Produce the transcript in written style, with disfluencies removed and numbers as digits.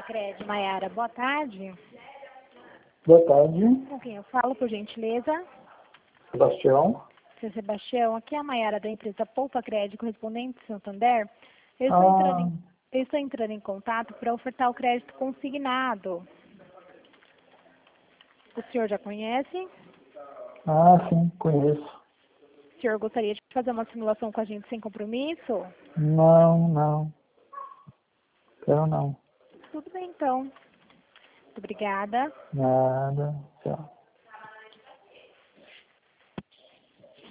Cred, Maiara, boa tarde. Boa tarde, Com quem eu falo, por gentileza? Sebastião. Seu Sebastião, aqui é a Maiara da empresa Poupa Cred, correspondente de Santander. Eu estou entrando em contato para ofertar o crédito consignado. O senhor já conhece? Sim, conheço. O senhor gostaria de fazer uma simulação com a gente sem compromisso? Não. Quero não. Tudo bem, então. Muito obrigada. Nada. Tchau.